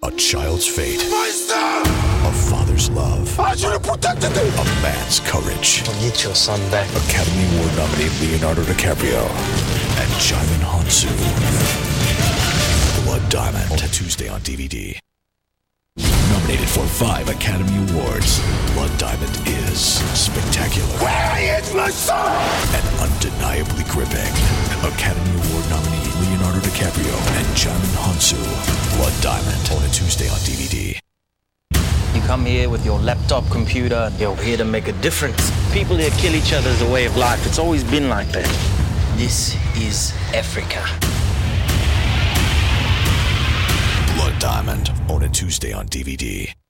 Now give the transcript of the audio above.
A child's fate. My son! A father's love. I should have protected him! A man's courage. We'll get your son back. Academy Award nominee Leonardo DiCaprio and Djimon Hounsou. Blood Diamond on Tuesday on DVD. Nominated for 5 Academy Awards, Blood Diamond is spectacular. Where is my son? And undeniably gripping. Academy Award nominee Leonardo DiCaprio and Djimon Hounsou. Blood Diamond on Tuesday on DVD. You come here with your laptop computer, you're here to make a difference. People here kill each other as a way of life. It's always been like that. This is Africa. Blood Diamond on Tuesday on DVD.